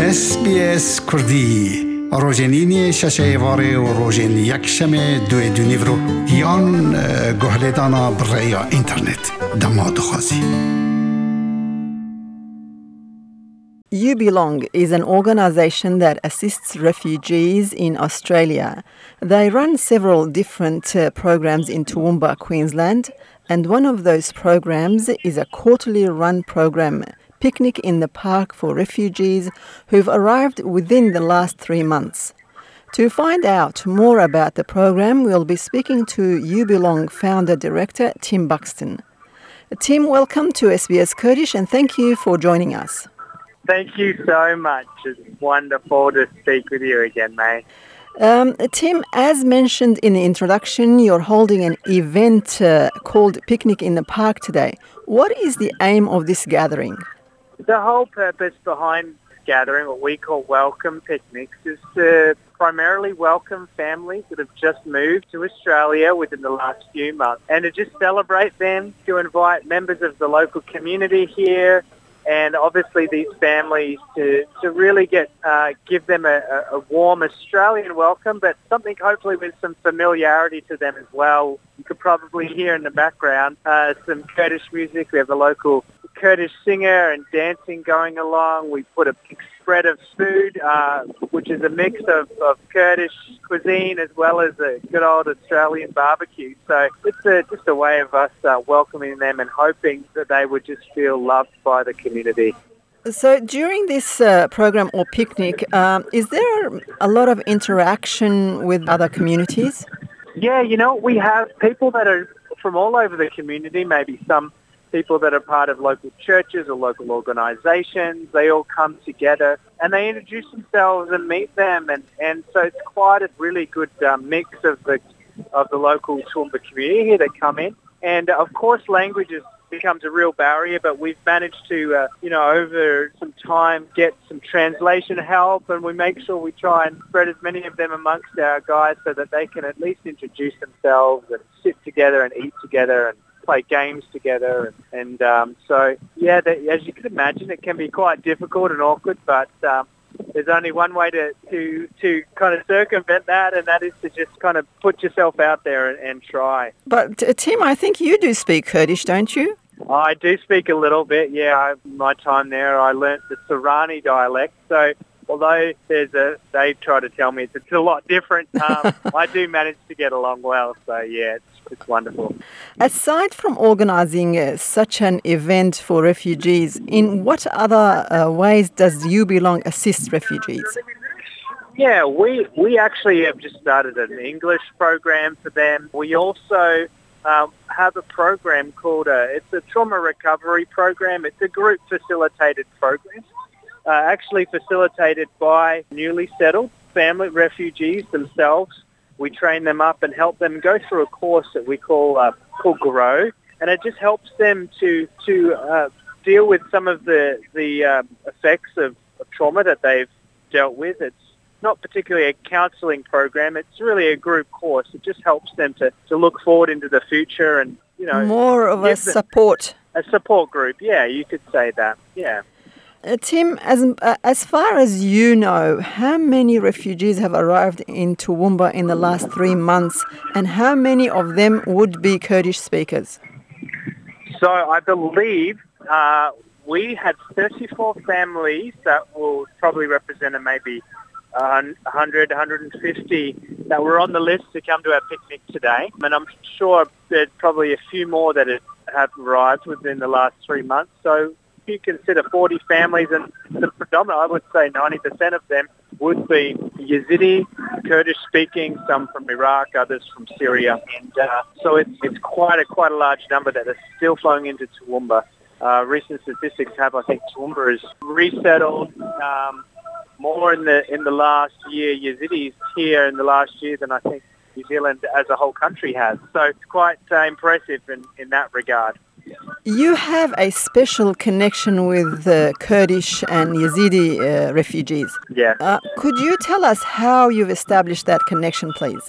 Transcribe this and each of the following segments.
SBS كردي روجينيني شاشايفاري وروجين يكشمي دوي دونيفرو يان جهلدانا بريا انترنت دماد خازي. You Belong is an organisation that assists refugees in Australia. They run several different programs in Toowoomba, Queensland, and one of those programs is a quarterly run program, Picnic in the Park for refugees who've arrived within the last 3 months. To find out more about the program, we'll be speaking to You Belong founder-director Tim Buxton. Tim, welcome to SBS Kurdish and thank you for joining us. Thank you so much. It's wonderful to speak with you again, mate. Tim, as mentioned in the introduction, you're holding an event called Picnic in the Park today. What is the aim of this gathering? The whole purpose behind this gathering, what we call welcome picnics, is to primarily welcome families that have just moved to Australia within the last few months and to just celebrate them, to invite members of the local community here, and obviously these families to really give them a warm Australian welcome, but something hopefully with some familiarity to them as well. You could probably hear in the background some Kurdish music. We have a local Kurdish singer and dancing going along. We put a big spread of food, which is a mix of Kurdish cuisine as well as a good old Australian barbecue. So it's just a way of us welcoming them and hoping that they would just feel loved by the community. So during this program or picnic, is there a lot of interaction with other communities? Yeah, we have people that are from all over the community, maybe some people that are part of local churches or local organisations. They all come together and they introduce themselves and meet them, and so it's quite a really good mix of the local Toowoomba community here that come in. And of course, language becomes a real barrier, but we've managed to, over some time, get some translation help, and we make sure we try and spread as many of them amongst our guys so that they can at least introduce themselves and sit together and eat together and play games together. And so, yeah, as you can imagine, it can be quite difficult and awkward, but there's only one way to kind of circumvent that, and that is to just kind of put yourself out there and try. But Tim, I think you do speak Kurdish, don't you? I do speak a little bit, yeah. My time there, I learnt the Sorani dialect, so although they try to tell me it's a lot different, I do manage to get along well, so yeah, it's wonderful. Aside from organising such an event for refugees, in what other ways does You Belong assist refugees? Yeah, we actually have just started an English program for them. We also have a program called it's a trauma recovery program. It's a group facilitated program, actually facilitated by newly settled family refugees themselves. We train them up and help them go through a course that we call GROW, and it just helps them to deal with some of the effects of trauma that they've dealt with. It's not particularly a counselling program. It's really a group course. It just helps them to look forward into the future and, more of a support. A support group, yeah, you could say that, yeah. Tim, as far as you know, how many refugees have arrived in Toowoomba in the last 3 months, and how many of them would be Kurdish speakers? So I believe we had 34 families that will probably represent maybe 100, 150 that were on the list to come to our picnic today. And I'm sure there's probably a few more that have arrived within the last 3 months. So if you consider 40 families, and the predominant, I would say 90% of them would be Yazidi, Kurdish-speaking, some from Iraq, others from Syria. And so it's quite a large number that are still flowing into Toowoomba. Recent statistics have, I think, Toowoomba is resettled more in the last year, Yazidis here in the last year than I think New Zealand as a whole country has. So it's quite impressive in that regard. You have a special connection with the Kurdish and Yazidi refugees. Yeah. Could you tell us how you've established that connection, please?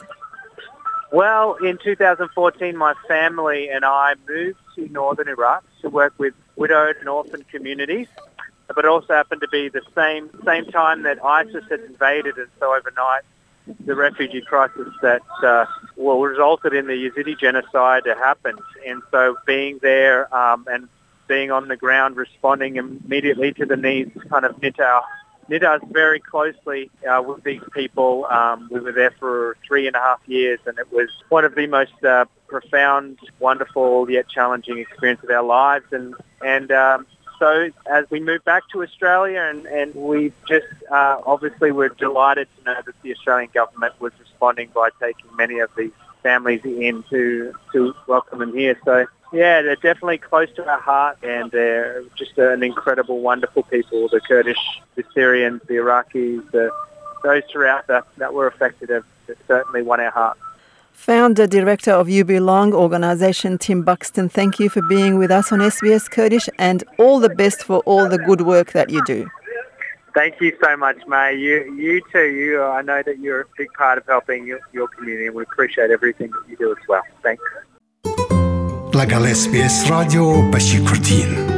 Well, in 2014, my family and I moved to northern Iraq to work with widowed and orphan communities. but it also happened to be the same time that ISIS had invaded, and so overnight the refugee crisis that resulted in the Yazidi genocide happened. And so being there and being on the ground, responding immediately to the needs, kind of knit us very closely with these people. We were there for 3.5 years, and it was one of the most profound, wonderful yet challenging experience of our lives. And so as we moved back to Australia, and we just obviously we're delighted to know that the Australian government was responding by taking many of these families in to welcome them here. So yeah, they're definitely close to our heart, and they're just an incredible, wonderful people. The Kurdish, the Syrians, the Iraqis, those throughout that were affected have certainly won our heart. Founder Director of You Belong organisation, Tim Buxton, thank you for being with us on SBS Kurdish, and all the best for all the good work that you do. Thank you so much, May. You too. I know that you're a big part of helping your community, and we appreciate everything that you do as well. Thanks. لگل SBS رادیو بشی کردین